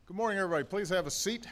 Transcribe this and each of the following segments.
Good morning, everybody. Please have a seat.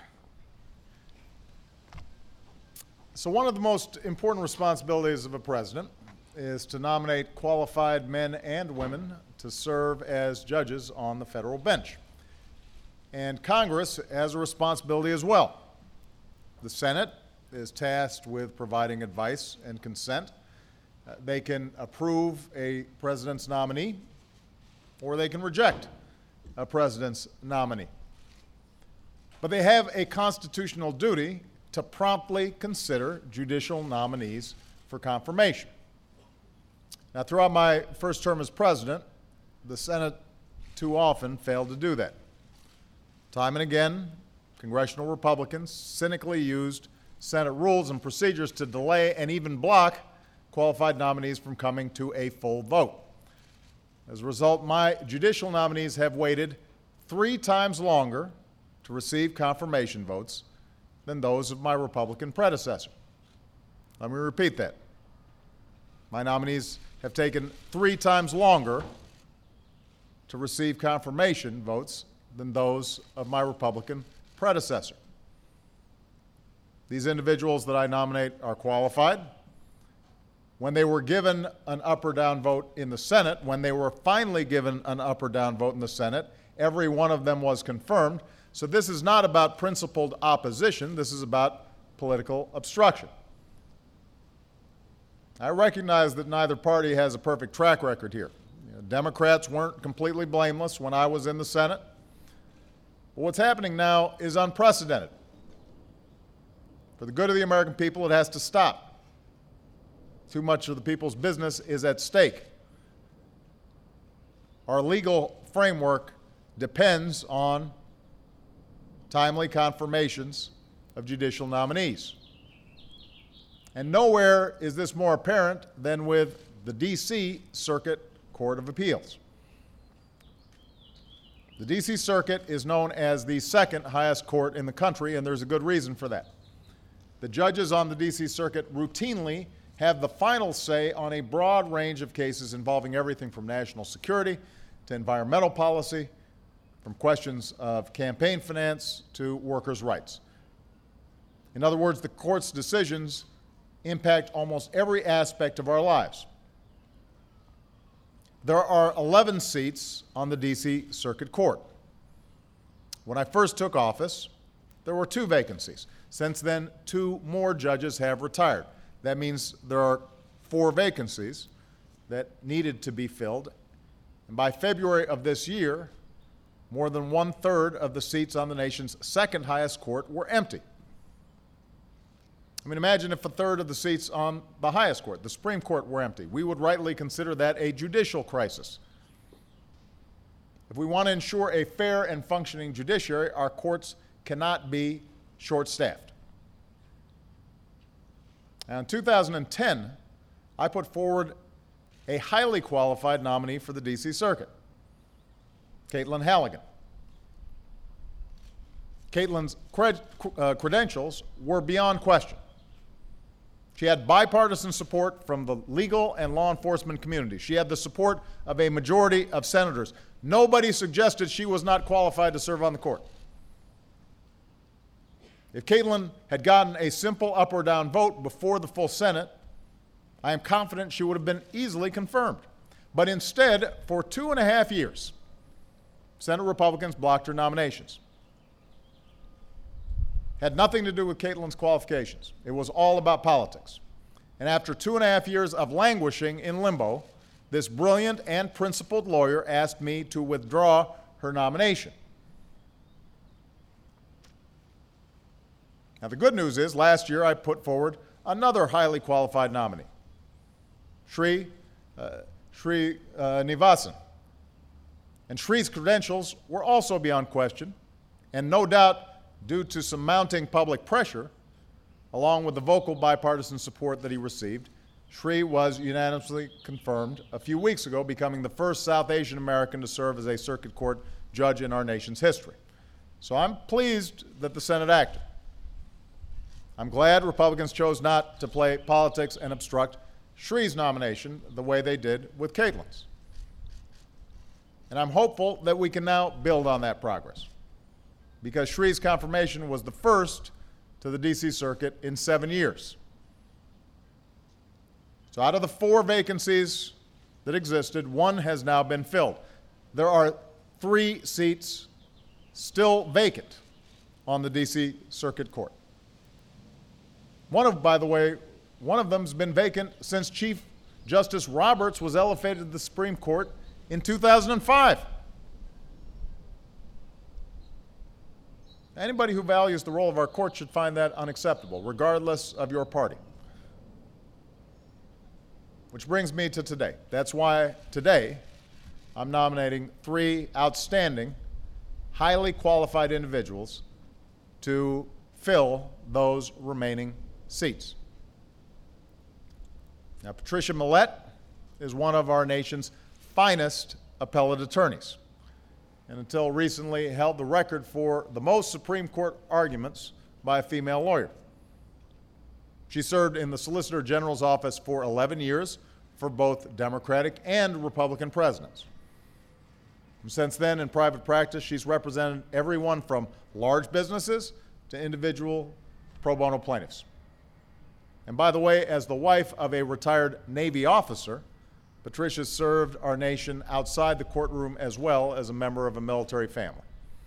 So one of the most important responsibilities of a president is to nominate qualified men and women to serve as judges on the federal bench. And Congress has a responsibility as well. The Senate is tasked with providing advice and consent. They can approve a president's nominee, or they can reject a president's nominee. But they have a constitutional duty to promptly consider judicial nominees for confirmation. Now, throughout my first term as president, the Senate too often failed to do that. Time and again, congressional Republicans cynically used Senate rules and procedures to delay and even block qualified nominees from coming to a full vote. As a result, my judicial nominees have waited 3 times longer to receive confirmation votes than those of my Republican predecessor. Let me repeat that. My nominees have taken 3 times longer to receive confirmation votes than those of my Republican predecessor. These individuals that I nominate are qualified. When they were given an up or down vote in the Senate, when they were finally given an up or down vote in the Senate, every one of them was confirmed. So this is not about principled opposition. This is about political obstruction. I recognize that neither party has a perfect track record here. Democrats weren't completely blameless when I was in the Senate. But what's happening now is unprecedented. For the good of the American people, it has to stop. Too much of the people's business is at stake. Our legal framework depends on timely confirmations of judicial nominees. And nowhere is this more apparent than with the D.C. Circuit Court of Appeals. The D.C. Circuit is known as the second highest court in the country, and there's a good reason for that. The judges on the D.C. Circuit routinely have the final say on a broad range of cases involving everything from national security to environmental policy, from questions of campaign finance to workers' rights. In other words, the court's decisions impact almost every aspect of our lives. There are 11 seats on the D.C. Circuit Court. When I first took office, there were 2 vacancies. Since then, 2 more judges have retired. That means there are 4 vacancies that needed to be filled. And by February of this year, more than 1/3 of the seats on the nation's second highest court were empty. I mean, imagine if 1/3 of the seats on the highest court, the Supreme Court, were empty. We would rightly consider that a judicial crisis. If we want to ensure a fair and functioning judiciary, our courts cannot be short-staffed. Now, in 2010, I put forward a highly qualified nominee for the D.C. Circuit, Caitlin Halligan. Caitlin's credentials were beyond question. She had bipartisan support from the legal and law enforcement community. She had the support of a majority of senators. Nobody suggested she was not qualified to serve on the court. If Caitlin had gotten a simple up or down vote before the full Senate, I am confident she would have been easily confirmed. But instead, for 2.5 years, Senate Republicans blocked her nominations. Had nothing to do with Caitlin's qualifications. It was all about politics. And after 2.5 years of languishing in limbo, this brilliant and principled lawyer asked me to withdraw her nomination. Now, the good news is, last year I put forward another highly qualified nominee, Sri Nivasan. And Sri's credentials were also beyond question, and no doubt due to some mounting public pressure, along with the vocal bipartisan support that he received, Sri was unanimously confirmed a few weeks ago, becoming the first South Asian American to serve as a circuit court judge in our nation's history. So I'm pleased that the Senate acted. I'm glad Republicans chose not to play politics and obstruct Sri's nomination the way they did with Caitlin's. And I'm hopeful that we can now build on that progress. because Shree's confirmation was the first to the D.C. Circuit in 7 years. So out of the 4 vacancies that existed, 1 has now been filled. There are 3 seats still vacant on the D.C. Circuit Court. By the way, one of them's been vacant since Chief Justice Roberts was elevated to the Supreme Court in 2005. Anybody who values the role of our court should find that unacceptable, regardless of your party. Which brings me to today. That's why today I'm nominating 3 outstanding, highly qualified individuals to fill those remaining seats. Now, Patricia Millett is one of our nation's finest appellate attorneys, and until recently held the record for the most Supreme Court arguments by a female lawyer. She served in the Solicitor General's office for 11 years for both Democratic and Republican presidents. Since then, in private practice, she's represented everyone from large businesses to individual pro bono plaintiffs. And by the way, as the wife of a retired Navy officer, Patricia served our nation outside the courtroom as well as a member of a military family.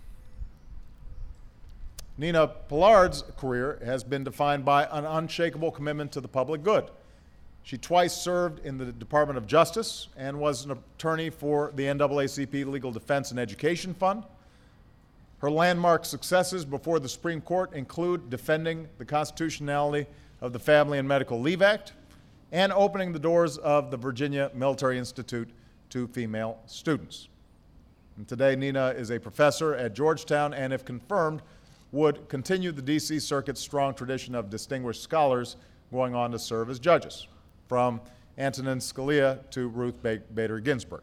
Nina Pillard's career has been defined by an unshakable commitment to the public good. She twice served in the Department of Justice and was an attorney for the NAACP Legal Defense and Education Fund. Her landmark successes before the Supreme Court include defending the constitutionality of the Family and Medical Leave Act and opening the doors of the Virginia Military Institute to female students. And today, Nina is a professor at Georgetown and, if confirmed, would continue the D.C. Circuit's strong tradition of distinguished scholars going on to serve as judges, from Antonin Scalia to Ruth Bader Ginsburg.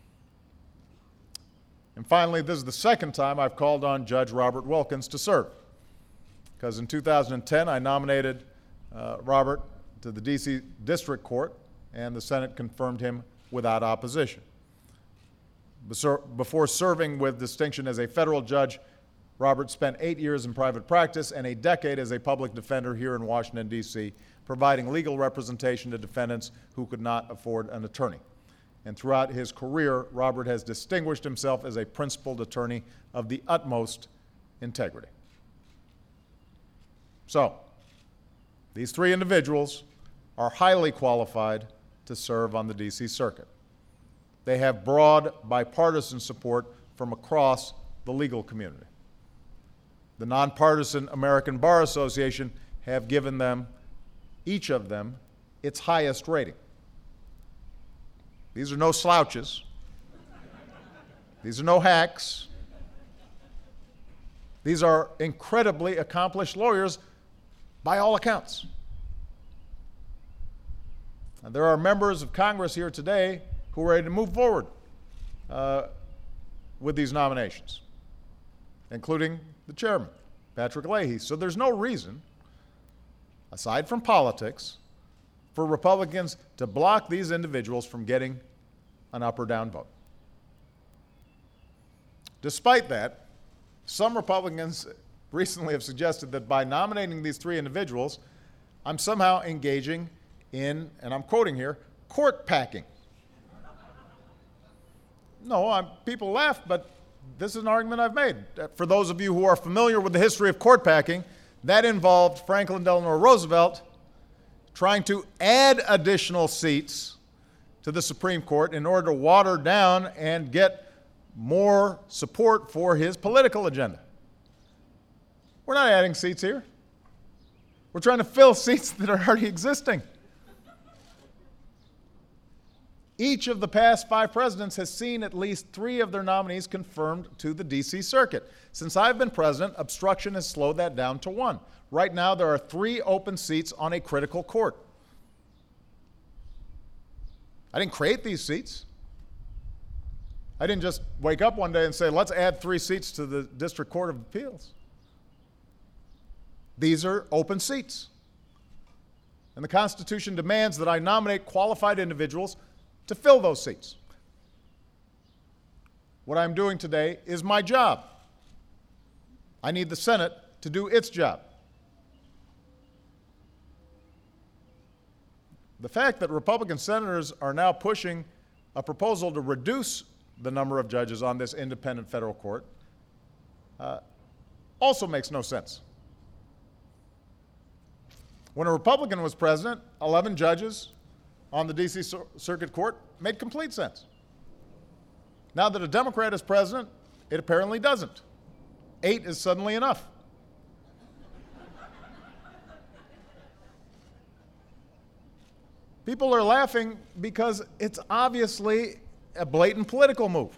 And finally, this is the second time I've called on Judge Robert Wilkins to serve, because in 2010 I nominated Robert to the D.C. District Court, and the Senate confirmed him without opposition. Before serving with distinction as a federal judge, Robert spent 8 years in private practice and a decade as a public defender here in Washington, D.C., providing legal representation to defendants who could not afford an attorney. And throughout his career, Robert has distinguished himself as a principled attorney of the utmost integrity. So, these 3 individuals are highly qualified to serve on the D.C. Circuit. They have broad bipartisan support from across the legal community. The nonpartisan American Bar Association have given them, each of them, its highest rating. These are no slouches. These are no hacks. These are incredibly accomplished lawyers by all accounts. And there are members of Congress here today who are ready to move forward with these nominations, including the chairman, Patrick Leahy. So there's no reason, aside from politics, for Republicans to block these individuals from getting an up or down vote. Despite that, some Republicans recently have suggested that by nominating these 3 individuals, I'm somehow engaging in, and I'm quoting here, court packing. No, people laugh, but this is an argument I've made. For those of you who are familiar with the history of court packing, that involved Franklin Delano Roosevelt trying to add additional seats to the Supreme Court in order to water down and get more support for his political agenda. We're not adding seats here. We're trying to fill seats that are already existing. Each of the past 5 presidents has seen at least 3 of their nominees confirmed to the D.C. Circuit. Since I've been president, obstruction has slowed that down to 1. Right now, there are 3 open seats on a critical court. I didn't create these seats. I didn't just wake up one day and say, let's add 3 seats to the District Court of Appeals. These are open seats. And the Constitution demands that I nominate qualified individuals to fill those seats. What I'm doing today is my job. I need the Senate to do its job. The fact that Republican senators are now pushing a proposal to reduce the number of judges on this independent federal court also makes no sense. When a Republican was president, 11 judges on the D.C. Circuit Court made complete sense. Now that a Democrat is president, it apparently doesn't. 8 is suddenly enough. People are laughing because it's obviously a blatant political move.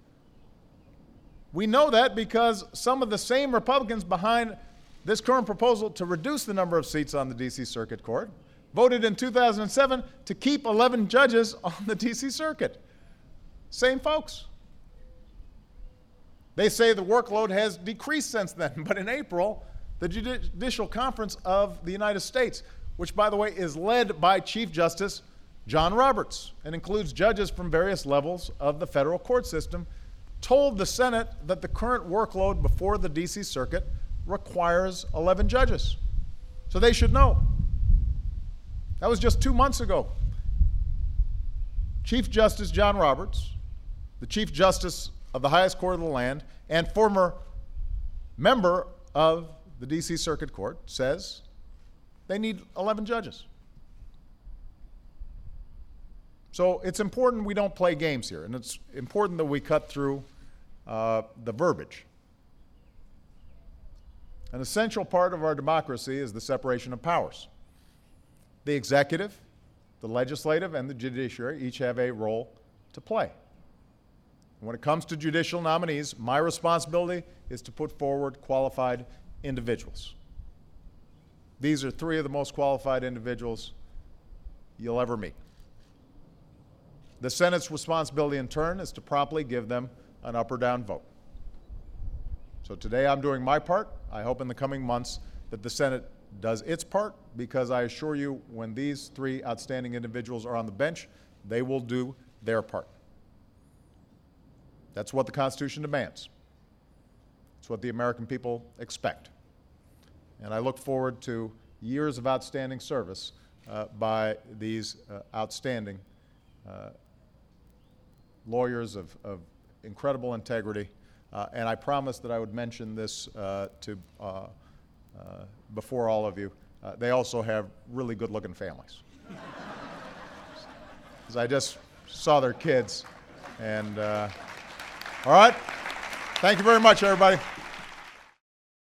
We know that because some of the same Republicans behind this current proposal to reduce the number of seats on the D.C. Circuit Court voted in 2007 to keep 11 judges on the D.C. Circuit. Same folks. They say the workload has decreased since then, but in April, the Judicial Conference of the United States, which, by the way, is led by Chief Justice John Roberts and includes judges from various levels of the federal court system, told the Senate that the current workload before the D.C. Circuit requires 11 judges. So they should know. That was just 2 months ago. Chief Justice John Roberts, the Chief Justice of the highest court of the land and former member of the D.C. Circuit Court, says they need 11 judges. So it's important we don't play games here, and it's important that we cut through the verbiage. An essential part of our democracy is the separation of powers. The executive, the legislative, and the judiciary each have a role to play. When it comes to judicial nominees, my responsibility is to put forward qualified individuals. These are 3 of the most qualified individuals you'll ever meet. The Senate's responsibility in turn is to promptly give them an up or down vote. So today I'm doing my part. I hope in the coming months that the Senate does its part, because I assure you when these 3 outstanding individuals are on the bench, they will do their part. That's what the Constitution demands. It's what the American people expect. And I look forward to years of outstanding service by these outstanding lawyers of incredible integrity. And I promised that I would mention this before all of you. They also have really good-looking families. Because I just saw their kids. And all right. Thank you very much, everybody.